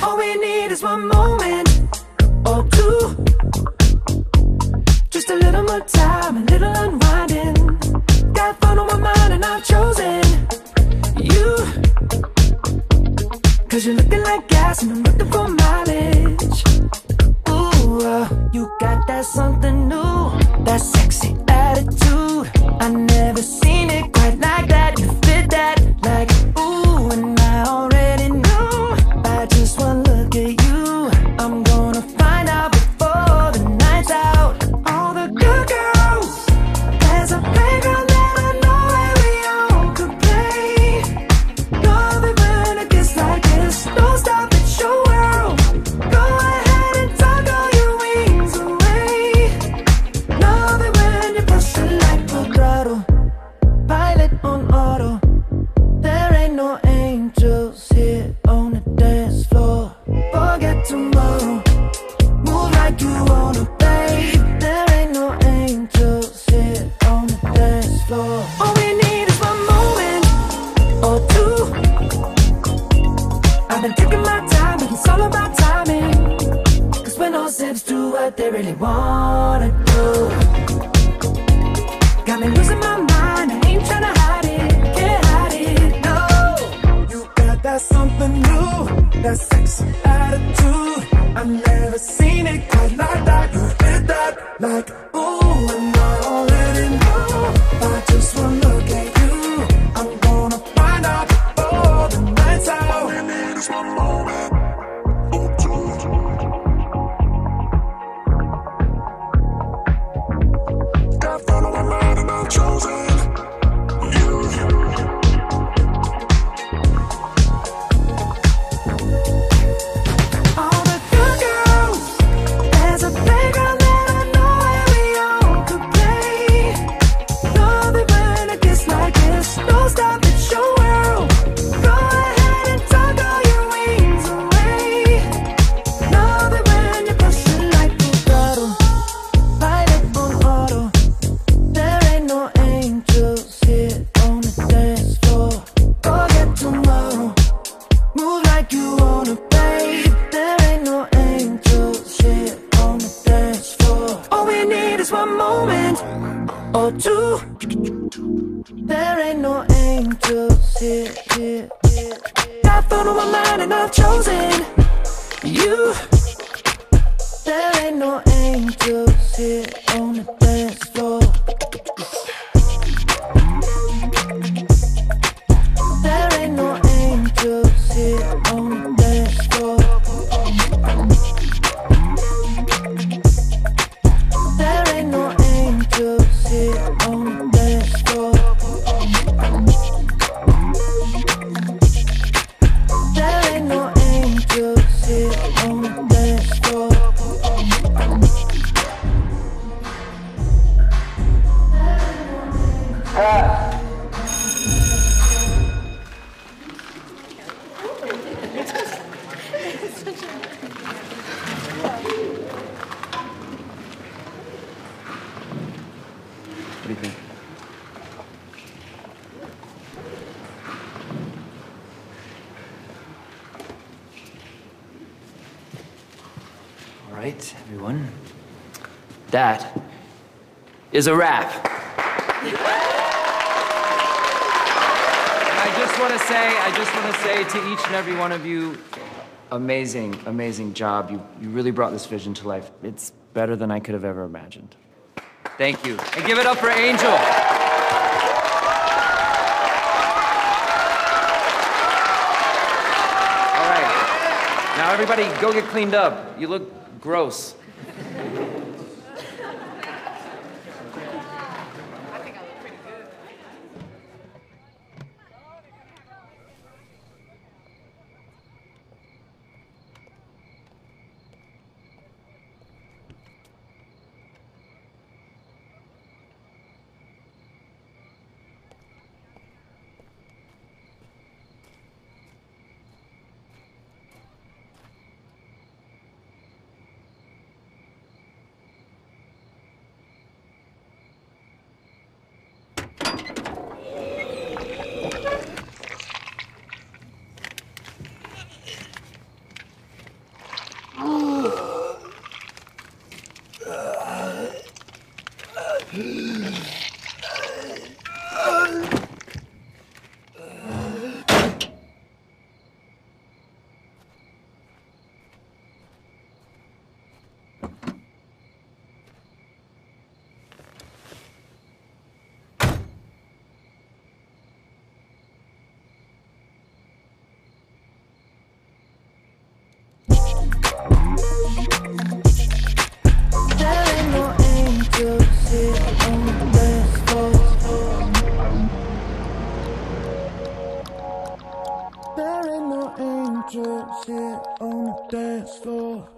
All we need is one moment or two. Just a little more time, a little unwinding. Got fun on my mind and I've chosen you. Cause you're looking like gas and I'm looking for mileage. Ooh, you got that something new, that sexy attitude. I never seen it quite like that. You fit that like ooh, and I already knew by just one look at you. I'm gonna find out before the night's out. All the good girls, there's a playground that I know where we all could play. Love it when it gets like this. Don't stop, it's your world. Go ahead and tuck all your wings away. Love it when you push it like full throttle, pilot on auto. There ain't no angels here on the dance floor. Forget tomorrow, move like you wanna, babe. There ain't no angels here on the dance floor. All we need is one moment or two. I've been taking my time, but it's all about timing. Cause when those hips do what they really wanna do, got me losing my mind, I ain't tryna hide it, can't hide it, no. You got that something new, that sexy attitude. I've never seen it quite like that. You fit that like ooh, and I already know by just one look at you. I'm gonna find out before the night's out. All we need is one moment or two. Got fun on my mind and I've chosen you. All the good girls, there's a playground that I know where we all could play. Love it when it gets like this. Don't stop, it's your world. Go ahead and tuck all your wings away. Love it when you push it like full throttle, pilot on auto. There ain't no angels here on the dance floor. Forget tomorrow, move like you wanna, babe. There ain't no angels here on the dance floor. All we need is one moment or two. There ain't no angels here. Got fun on my mind and I've chosen you. There ain't no angels here on the dance floor. There ain't no angels here on the dance floor. There ain't no angels here on the dance floor. There ain't no angels here on the dance floor. What do you think? All right, everyone. That is a wrap. I just want to say to each and every one of you, amazing, amazing job. You really brought this vision to life. It's better than I could have ever imagined. Thank you. And give it up for Angel. All right. Now everybody go get cleaned up. You look gross. There ain't no angels here on the dance floor.